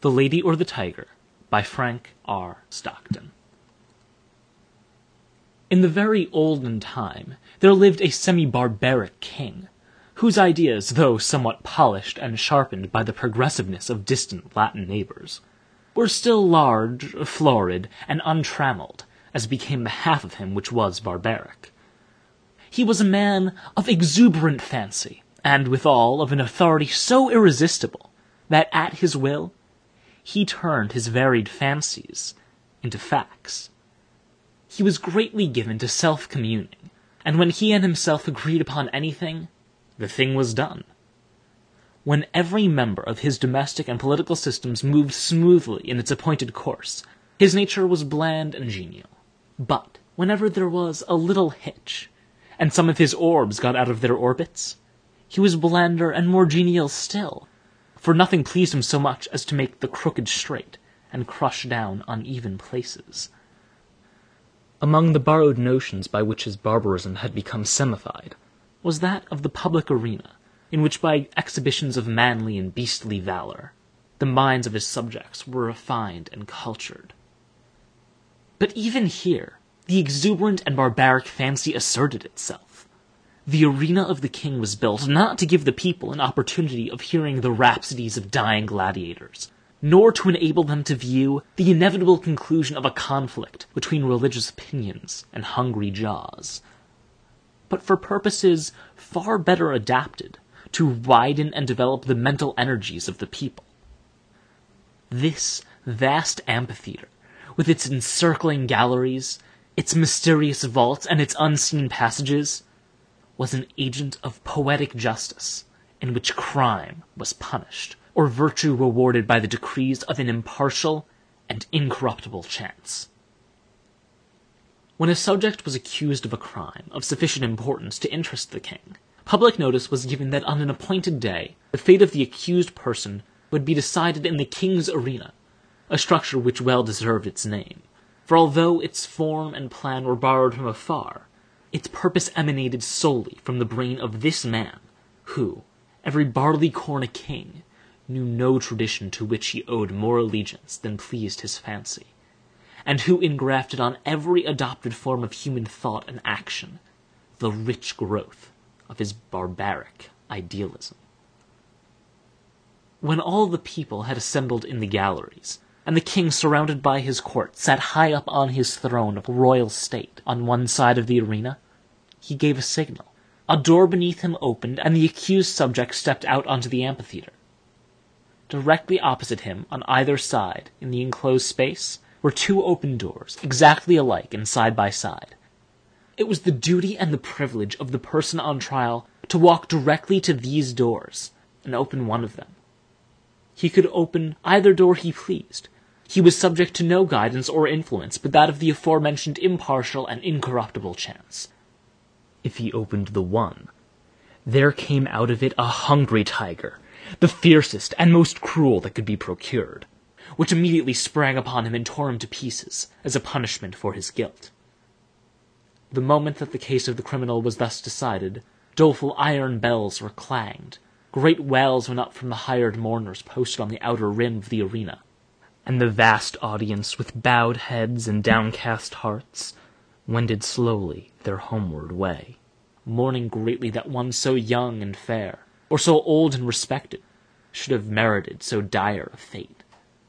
The Lady or the Tiger by Frank R. Stockton. In the very olden time there lived a semi-barbaric king, whose ideas, though somewhat polished and sharpened by the progressiveness of distant Latin neighbors, were still large, florid, and untrammeled, as became the half of him which was barbaric. He was a man of exuberant fancy, and withal of an authority so irresistible that at his will he turned his varied fancies into facts. He was greatly given to self-communing, and when he and himself agreed upon anything, the thing was done. When every member of his domestic and political systems moved smoothly in its appointed course, his nature was bland and genial. But whenever there was a little hitch, and some of his orbs got out of their orbits, he was blander and more genial still, for nothing pleased him so much as to make the crooked straight and crush down uneven places. Among the borrowed notions by which his barbarism had become semified was that of the public arena, in which by exhibitions of manly and beastly valor the minds of his subjects were refined and cultured. But even here the exuberant and barbaric fancy asserted itself. The arena of the king was built not to give the people an opportunity of hearing the rhapsodies of dying gladiators, nor to enable them to view the inevitable conclusion of a conflict between religious opinions and hungry jaws, but for purposes far better adapted to widen and develop the mental energies of the people. This vast amphitheater, with its encircling galleries, its mysterious vaults, and its unseen passages, was an agent of poetic justice, in which crime was punished, or virtue rewarded by the decrees of an impartial and incorruptible chance. When a subject was accused of a crime of sufficient importance to interest the king, public notice was given that on an appointed day the fate of the accused person would be decided in the king's arena, a structure which well deserved its name, for although its form and plan were borrowed from afar, its purpose emanated solely from the brain of this man, who, every barleycorn a king, knew no tradition to which he owed more allegiance than pleased his fancy, and who engrafted on every adopted form of human thought and action the rich growth of his barbaric idealism. When all the people had assembled in the galleries, and the king, surrounded by his court, sat high up on his throne of royal state on one side of the arena, he gave a signal. A door beneath him opened, and the accused subject stepped out onto the amphitheater. Directly opposite him, on either side, in the enclosed space, were two open doors, exactly alike and side by side. It was the duty and the privilege of the person on trial to walk directly to these doors and open one of them. He could open either door he pleased. He was subject to no guidance or influence but that of the aforementioned impartial and incorruptible chance. If he opened the one, there came out of it a hungry tiger, the fiercest and most cruel that could be procured, which immediately sprang upon him and tore him to pieces as a punishment for his guilt. The moment that the case of the criminal was thus decided, doleful iron bells were clanged, great wails went up from the hired mourners posted on the outer rim of the arena, and the vast audience, with bowed heads and downcast hearts, wended slowly their homeward way, mourning greatly that one so young and fair, or so old and respected, should have merited so dire a fate.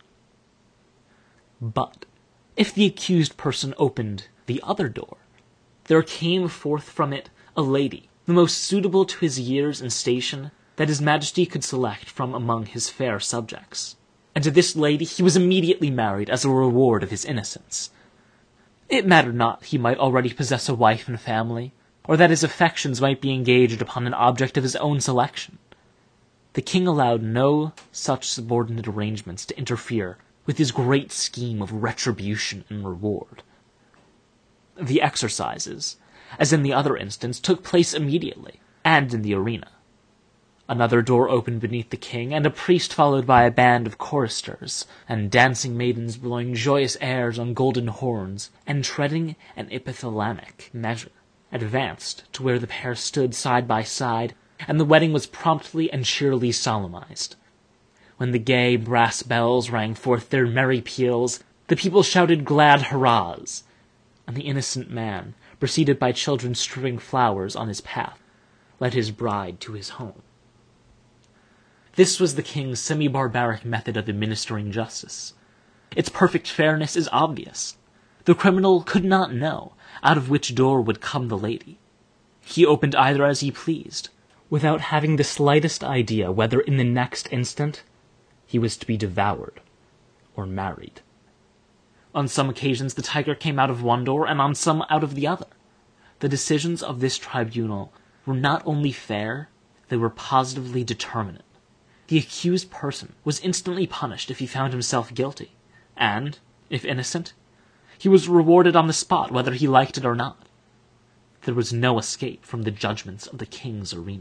But if the accused person opened the other door, there came forth from it a lady, the most suitable to his years and station that his majesty could select from among his fair subjects, and to this lady he was immediately married as a reward of his innocence. It mattered not he might already possess a wife and family, or that his affections might be engaged upon an object of his own selection. The king allowed no such subordinate arrangements to interfere with his great scheme of retribution and reward. The exercises, as in the other instance, took place immediately, and in the arena. Another door opened beneath the king, and a priest, followed by a band of choristers and dancing maidens blowing joyous airs on golden horns and treading an epithalamic measure, advanced to where the pair stood side by side, and the wedding was promptly and cheerily solemnized. When the gay brass bells rang forth their merry peals, the people shouted glad hurrahs, and the innocent man, preceded by children strewing flowers on his path, led his bride to his home. This was the king's semi-barbaric method of administering justice. Its perfect fairness is obvious. The criminal could not know out of which door would come the lady. He opened either as he pleased, without having the slightest idea whether in the next instant he was to be devoured or married. On some occasions the tiger came out of one door, and on some out of the other. The decisions of this tribunal were not only fair, they were positively determinate. The accused person was instantly punished if he found himself guilty, and, if innocent, he was rewarded on the spot whether he liked it or not. There was no escape from the judgments of the king's arena.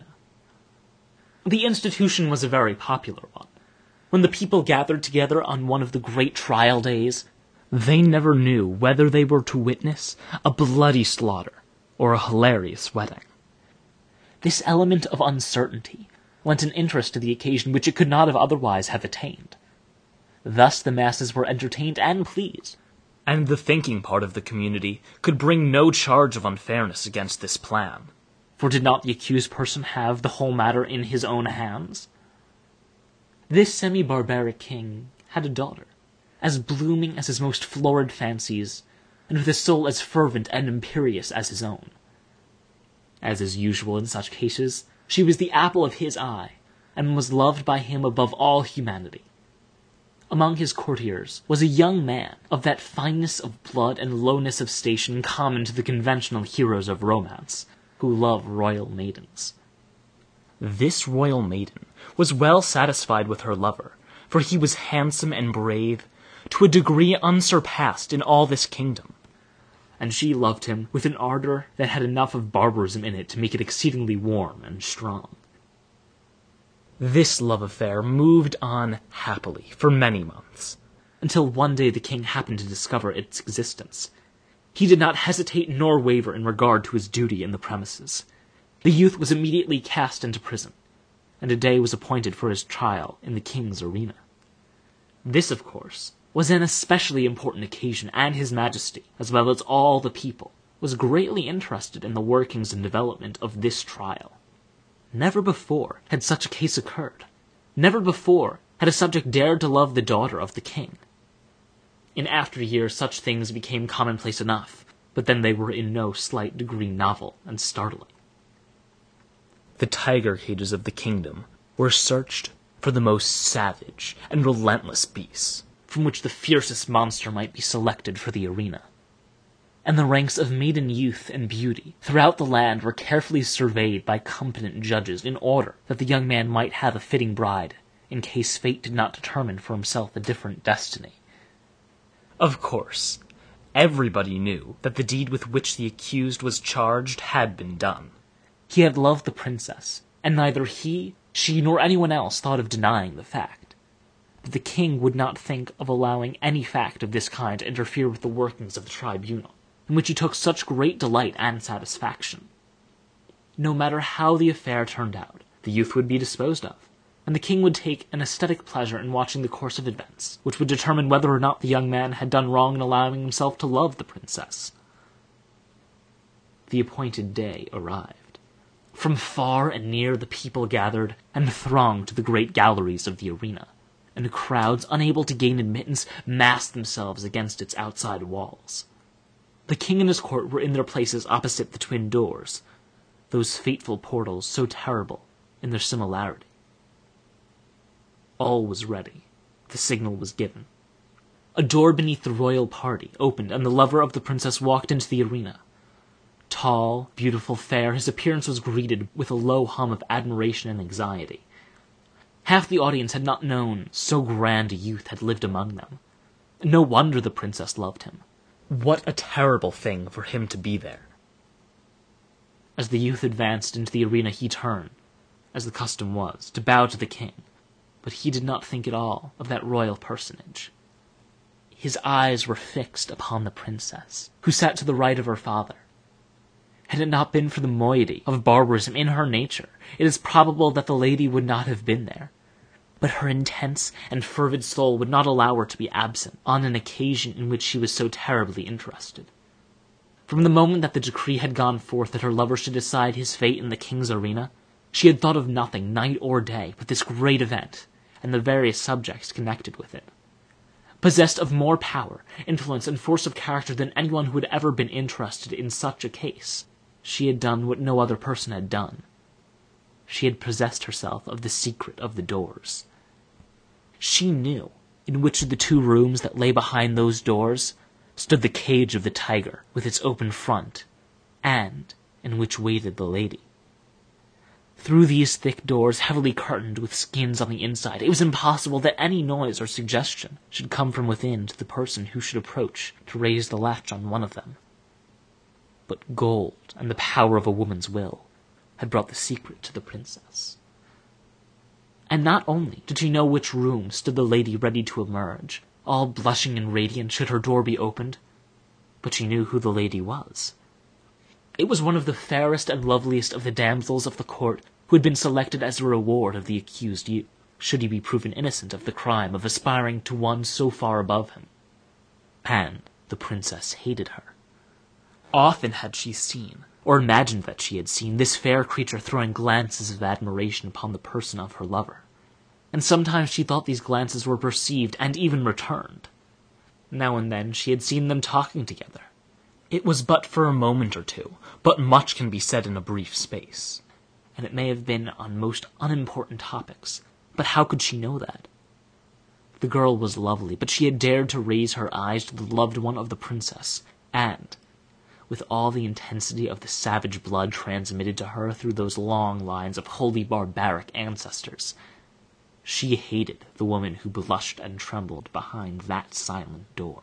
The institution was a very popular one. When the people gathered together on one of the great trial days, they never knew whether they were to witness a bloody slaughter or a hilarious wedding. This element of uncertainty lent an interest to the occasion which it could not otherwise have attained. Thus the masses were entertained and pleased, and the thinking part of the community could bring no charge of unfairness against this plan. For did not the accused person have the whole matter in his own hands? This semi-barbaric king had a daughter, as blooming as his most florid fancies, and with a soul as fervent and imperious as his own. As is usual in such cases, she was the apple of his eye, and was loved by him above all humanity. Among his courtiers was a young man of that fineness of blood and lowness of station common to the conventional heroes of romance, who love royal maidens. This royal maiden was well satisfied with her lover, for he was handsome and brave, to a degree unsurpassed in all this kingdom, and she loved him with an ardor that had enough of barbarism in it to make it exceedingly warm and strong. This love affair moved on happily for many months, until one day the king happened to discover its existence. He did not hesitate nor waver in regard to his duty in the premises. The youth was immediately cast into prison, and a day was appointed for his trial in the king's arena. This, of course, was an especially important occasion, and His Majesty, as well as all the people, was greatly interested in the workings and development of this trial. Never before had such a case occurred. Never before had a subject dared to love the daughter of the king. In after years such things became commonplace enough, but then they were in no slight degree novel and startling. The tiger cages of the kingdom were searched for the most savage and relentless beasts, from which the fiercest monster might be selected for the arena. And the ranks of maiden youth and beauty throughout the land were carefully surveyed by competent judges in order that the young man might have a fitting bride, in case fate did not determine for himself a different destiny. Of course, everybody knew that the deed with which the accused was charged had been done. He had loved the princess, and neither he, she, nor anyone else thought of denying the fact. But the king would not think of allowing any fact of this kind to interfere with the workings of the tribunal, in which he took such great delight and satisfaction. No matter how the affair turned out, the youth would be disposed of, and the king would take an aesthetic pleasure in watching the course of events, which would determine whether or not the young man had done wrong in allowing himself to love the princess. The appointed day arrived. From far and near the people gathered and thronged to the great galleries of the arena, and crowds unable to gain admittance massed themselves against its outside walls. The king and his court were in their places opposite the twin doors, those fateful portals so terrible in their similarity. All was ready. The signal was given. A door beneath the royal party opened, and the lover of the princess walked into the arena. Tall, beautiful, fair, his appearance was greeted with a low hum of admiration and anxiety. Half the audience had not known so grand a youth had lived among them. No wonder the princess loved him. What a terrible thing for him to be there. As the youth advanced into the arena, he turned, as the custom was, to bow to the king, but he did not think at all of that royal personage. His eyes were fixed upon the princess, who sat to the right of her father. Had it not been for the moiety of barbarism in her nature, it is probable that the lady would not have been there. but her intense and fervid soul would not allow her to be absent on an occasion in which she was so terribly interested. From the moment that the decree had gone forth that her lover should decide his fate in the king's arena, she had thought of nothing, night or day, but this great event, and the various subjects connected with it. Possessed of more power, influence, and force of character than anyone who had ever been interested in such a case, she had done what no other person had done. She had possessed herself of the secret of the doors. She knew in which of the 2 rooms that lay behind those doors stood the cage of the tiger with its open front, and in which waited the lady. Through these thick doors, heavily curtained with skins on the inside, it was impossible that any noise or suggestion should come from within to the person who should approach to raise the latch on one of them. But gold and the power of a woman's will had brought the secret to the princess. And not only did she know which room stood the lady ready to emerge, all blushing and radiant should her door be opened, but she knew who the lady was. It was one of the fairest and loveliest of the damsels of the court who had been selected as the reward of the accused youth, should he be proven innocent of the crime of aspiring to one so far above him. And the princess hated her. Often had she seen, or imagined that she had seen, this fair creature throwing glances of admiration upon the person of her lover, and sometimes she thought these glances were perceived and even returned. Now and then she had seen them talking together. It was but for a moment or 2, but much can be said in a brief space, and it may have been on most unimportant topics, but how could she know that? The girl was lovely, but she had dared to raise her eyes to the loved one of the princess, and, with all the intensity of the savage blood transmitted to her through those long lines of wholly barbaric ancestors, she hated the woman who blushed and trembled behind that silent door.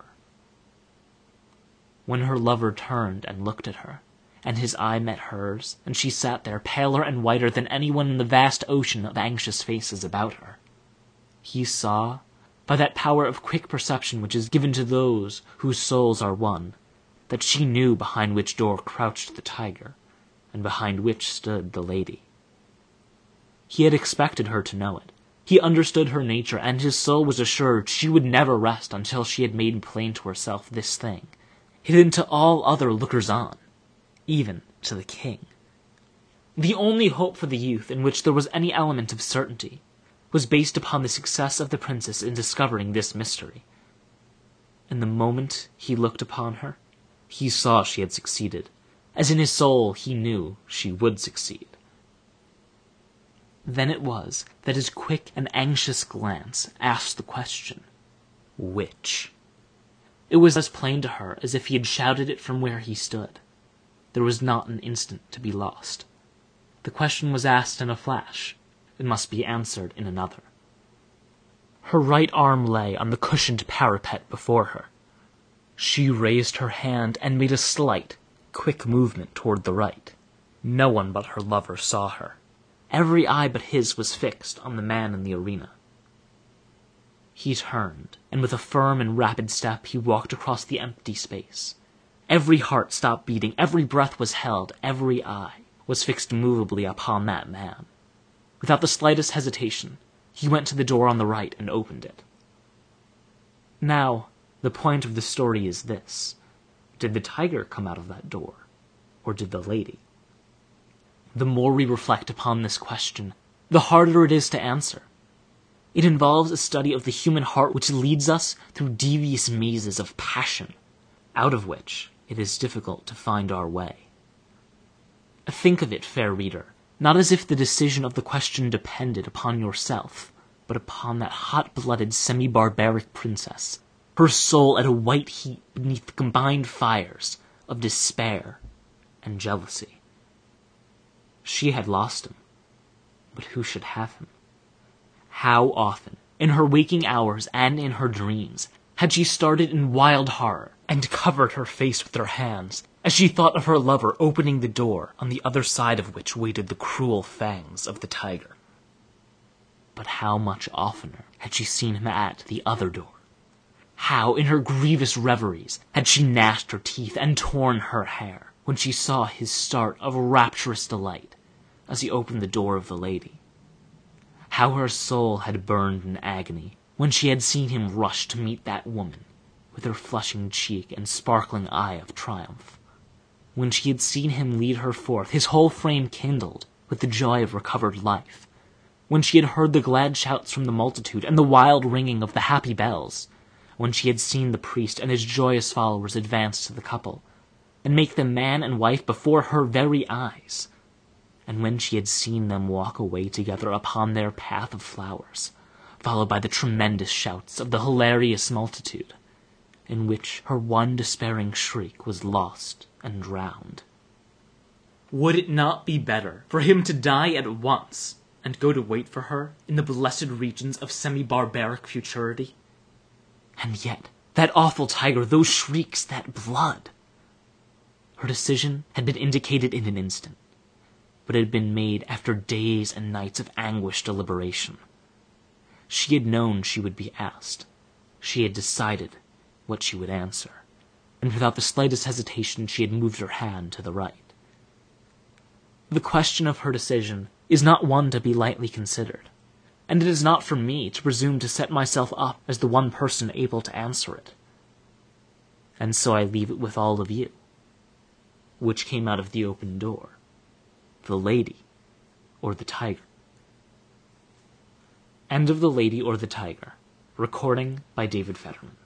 When her lover turned and looked at her, and his eye met hers, and she sat there paler and whiter than anyone in the vast ocean of anxious faces about her, he saw, by that power of quick perception which is given to those whose souls are one, that she knew behind which door crouched the tiger, and behind which stood the lady. He had expected her to know it. He understood her nature, and his soul was assured she would never rest until she had made plain to herself this thing, hidden to all other lookers-on, even to the king. The only hope for the youth in which there was any element of certainty was based upon the success of the princess in discovering this mystery. And the moment he looked upon her, he saw she had succeeded, as in his soul he knew she would succeed. Then it was that his quick and anxious glance asked the question, which? It was as plain to her as if he had shouted it from where he stood. There was not an instant to be lost. The question was asked in a flash. It must be answered in another. Her right arm lay on the cushioned parapet before her. She raised her hand and made a slight, quick movement toward the right. No one but her lover saw her. Every eye but his was fixed on the man in the arena. He turned, and with a firm and rapid step he walked across the empty space. Every heart stopped beating, every breath was held, every eye was fixed immovably upon that man. Without the slightest hesitation, he went to the door on the right and opened it. Now, the point of the story is this. Did the tiger come out of that door, or did the lady? The more we reflect upon this question, the harder it is to answer. It involves a study of the human heart which leads us through devious mazes of passion, out of which it is difficult to find our way. Think of it, fair reader, not as if the decision of the question depended upon yourself, but upon that hot-blooded, semi-barbaric princess, her soul at a white heat beneath the combined fires of despair and jealousy. She had lost him, but who should have him? How often, in her waking hours and in her dreams, had she started in wild horror and covered her face with her hands as she thought of her lover opening the door on the other side of which waited the cruel fangs of the tiger. But how much oftener had she seen him at the other door? How, in her grievous reveries, had she gnashed her teeth and torn her hair when she saw his start of rapturous delight as he opened the door of the lady? How her soul had burned in agony when she had seen him rush to meet that woman, with her flushing cheek and sparkling eye of triumph. When she had seen him lead her forth, his whole frame kindled with the joy of recovered life. When she had heard the glad shouts from the multitude and the wild ringing of the happy bells. When she had seen the priest and his joyous followers advance to the couple, and make them man and wife before her very eyes. And when she had seen them walk away together upon their path of flowers, followed by the tremendous shouts of the hilarious multitude, in which her one despairing shriek was lost and drowned. Would it not be better for him to die at once, and go to wait for her in the blessed regions of semi-barbaric futurity? And yet, that awful tiger, those shrieks, that blood! Her decision had been indicated in an instant, but it had been made after days and nights of anguished deliberation. She had known she would be asked. She had decided what she would answer, and without the slightest hesitation she had moved her hand to the right. The question of her decision is not one to be lightly considered, and it is not for me to presume to set myself up as the one person able to answer it. And so I leave it with all of you. Which came out of the open door, the lady or the tiger? End of The Lady or the Tiger. Recording by David Fetterman.